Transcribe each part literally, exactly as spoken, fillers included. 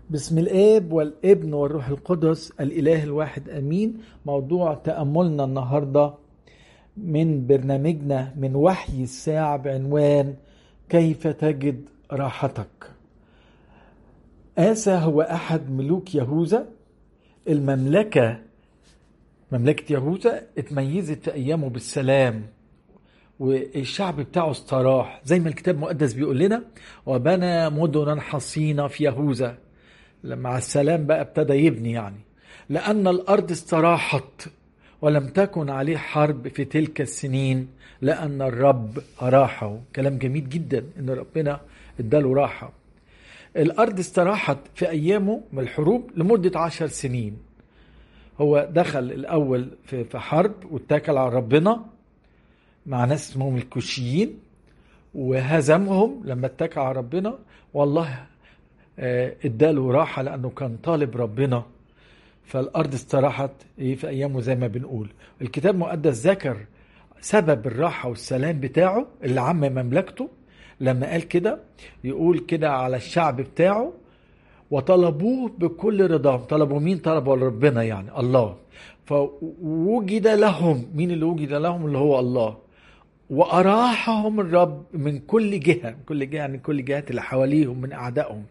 بسم الآب والابن والروح القدس الإله الواحد أمين. موضوع تأملنا النهاردة من برنامجنا من وحي الساعة بعنوان كيف تجد راحتك. آسى هو أحد ملوك يهوذا. المملكة مملكة يهوذا اتميزت في أيامه بالسلام، والشعب بتاعه استراح زي ما الكتاب المقدس بيقول لنا، وبنى مدنا حصينة في يهوذا. لما على السلام بقى ابتدى يبني، يعني لأن الأرض استراحت ولم تكن عليه حرب في تلك السنين، لأن الرب أراحه. كلام جميل جدا إن ربنا اداله راحة. الأرض استراحت في أيامه من الحروب لمدة عشر سنين. هو دخل الأول في حرب واتكل على ربنا مع ناس اسمهم الكوشيين وهزمهم لما اتكل على ربنا، والله اداله راحة لأنه كان طالب ربنا. فالأرض استراحت في أيامه زي ما بنقول. الكتاب المقدس ذكر سبب الراحة والسلام بتاعه اللي عم مملكته لما قال كده، يقول كده على الشعب بتاعه: وطلبوه بكل رضا. طلبوا مين؟ طلبوا ربنا، يعني الله. فوجد لهم. مين اللي وجد لهم؟ اللي هو الله. وأراحهم الرب من كل جهة. من كل جهة يعني كل جهات اللي حواليهم من أعدائهم.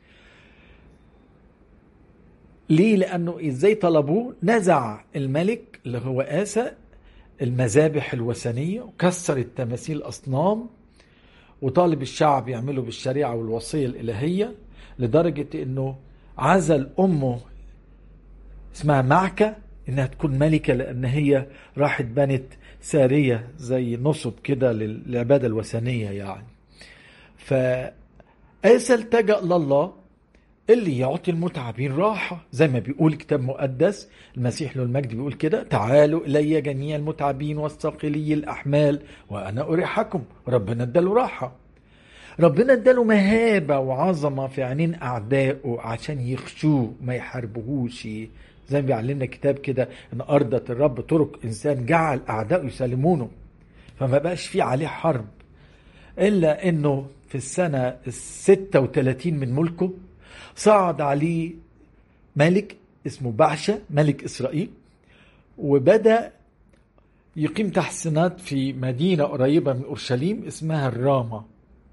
ليه؟ لأنه إزاي طلبوه؟ نزع الملك اللي هو آسى المذابح الوثنية وكسر التماثيل الأصنام، وطالب الشعب يعملوا بالشريعة والوصية الإلهية، لدرجة أنه عزل أمه اسمها معكة إنها تكون ملكة، لأن هي راحت بنت سارية زي نصب كده للعبادة الوثنية يعني. فآسى التجأ لله اللي يعطي المتعبين راحة، زي ما بيقول كتاب مقدس. المسيح له المجد بيقول كده: تعالوا إلي جميع المتعبين والثقيلي الأحمال وأنا أريحكم. ربنا اداله راحة. ربنا اداله مهابة وعظمة في عينين أعدائه عشان يخشوه ما يحاربوهوش. زي ما بيعلمنا كتاب كده: إن أرضت الرب طرق إنسان جعل أعدائه يسلمونه. فما بقاش فيه عليه حرب. إلا إنه في السنة الستة وثلاثين من ملكه صعد عليه ملك اسمه بعشة ملك إسرائيل، وبدأ يقيم تحسينات في مدينة قريبة من أورشليم اسمها الرامة.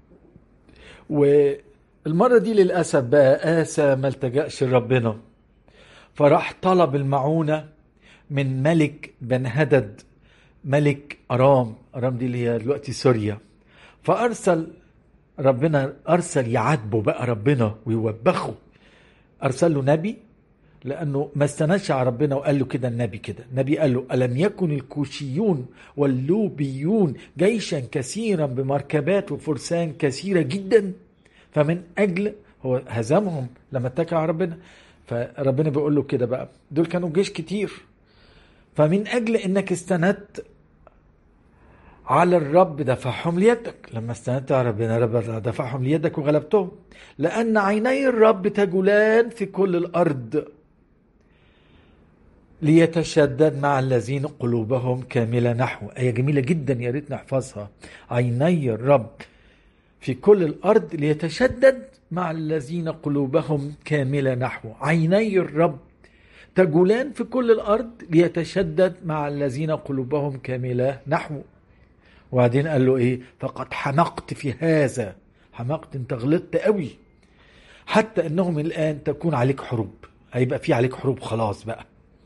والمرة دي للأسف بقى آسى ما التجأش لربنا، فراح طلب المعونة من ملك بن هدد ملك أرام. أرام دي اللي هي دلوقتي سوريا. فأرسل ربنا أرسل يعاتبه بقى ربنا ويوبخه. أرسل له نبي، لأنه ما استناش على ربنا وقال له كده. النبي كده النبي قال له: ألم يكن الكوشيون واللوبيون جيشا كثيرا بمركبات وفرسان كثيرة جدا؟ فمن أجل هو هزمهم لما اتكى على ربنا. فربنا بيقول له كده بقى: دول كانوا جيش كتير، فمن أجل إنك استندت على الرب دفعهم ليدك. لما استندت على ربنا رب دفعهم ليدك وغلبتهم، لأن عيني الرب تجولان في كل الأرض ليتشدد مع الذين قلوبهم كاملة نحو. آية جميلة جدا، يا ريت نحفظها. عيني الرب في كل الأرض ليتشدد مع الذين قلوبهم كاملة نحو. عيني الرب تجولان في كل الأرض ليتشدد مع الذين قلوبهم كاملة نحو. وبعدين قال له ايه؟ فقد حمقت في هذا. حمقت، انت غلطت قوي، حتى انهم الان تكون عليك حروب. هيبقى في عليك حروب خلاص بقى.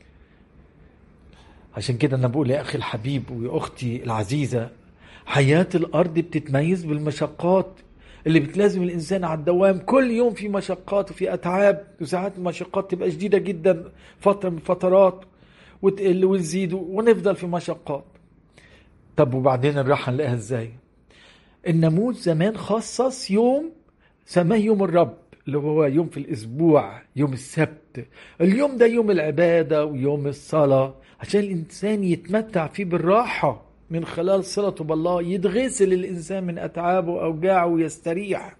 عشان كده انا بقول يا اخي الحبيب ويا اختي العزيزة، حياة الارض بتتميز بالمشقات اللي بتلازم الانسان على الدوام. كل يوم في مشقات وفي اتعاب، وساعات المشقات تبقى شديدة جدا فترة من فترات وتقل وتزيد ونفضل في مشقات. طب وبعدين الراحة نلاقيها ازاي؟ الناموس زمان خصص يوم سماه يوم الرب، اللي هو يوم في الاسبوع، يوم السبت. اليوم ده يوم العبادة ويوم الصلاة، عشان الانسان يتمتع فيه بالراحة من خلال صلته بالله. يتغسل الانسان من اتعابه واوجاعه ويستريح.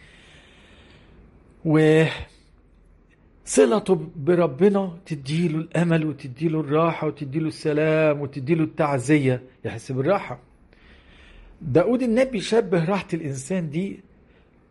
وصلته بربنا تديله الامل وتديله الراحة وتديله السلام وتديله التعزية، يحس بالراحة. داود النبي شبه راحة الإنسان دي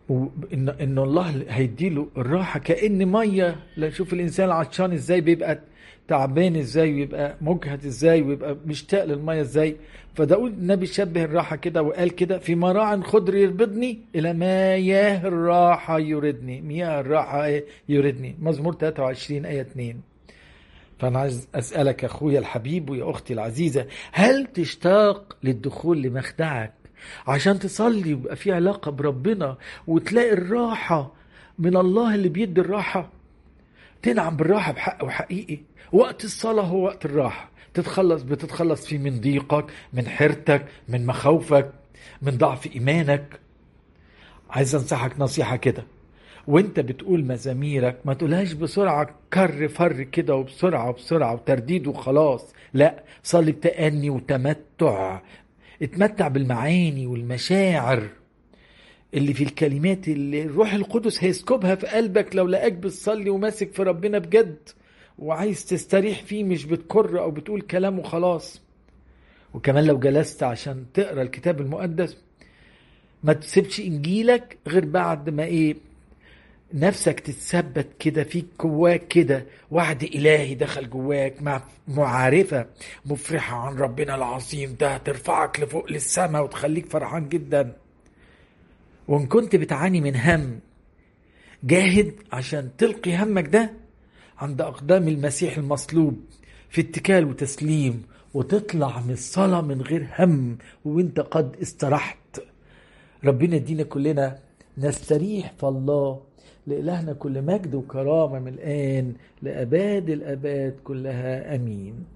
وإن إن الله هيديله الراحة كأن مية. لا، شوف الإنسان العطشان إزاي بيبقى تعبان إزاي، ويبقى مجهد إزاي، ويبقى مشتاق للمية إزاي. فداود النبي شبه الراحة كده وقال كده: في مراع خضر يربضني إلى مياه الراحة يردني. مياه الراحة يردني، مزمور ثلاثة وعشرين آية اتنين. فأنا عايز أسألك يا أخويا الحبيب ويا أختي العزيزة، هل تشتاق للدخول لمخدعك عشان تصلي ويبقى في علاقة بربنا وتلاقي الراحة من الله اللي بيدي الراحة؟ تنعم بالراحة بحق وحقيقي. وقت الصلاة هو وقت الراحة، تتخلص بتتخلص فيه من ضيقك، من حيرتك، من مخاوفك، من ضعف إيمانك. عايز أنصحك نصيحة كده، وانت بتقول مزاميرك ما تقولهاش بسرعة كر فر كده وبسرعة وبسرعة وترديد وخلاص. لا، صلي بتأني وتمتع، اتمتع بالمعاني والمشاعر اللي في الكلمات اللي الروح القدس هيسكبها في قلبك لو لقاك بتصلي وماسك في ربنا بجد وعايز تستريح فيه، مش بتكر او بتقول كلام وخلاص. وكمان لو جلست عشان تقرأ الكتاب المقدس ما تسيبش انجيلك غير بعد ما ايه نفسك تتثبت كده فيك جواك كده وعد إلهي دخل جواك مع معارفة مفرحة عن ربنا العظيم، ده ترفعك لفوق للسماء وتخليك فرحان جدا. وإن كنت بتعاني من هم، جاهد عشان تلقي همك ده عند أقدام المسيح المصلوب في اتكال وتسليم، وتطلع من الصلاة من غير هم وانت قد استرحت. ربنا يدينا كلنا نستريح في الله. لإلهنا كل مجد وكرامة من الآن لأباد الأباد كلها، أمين.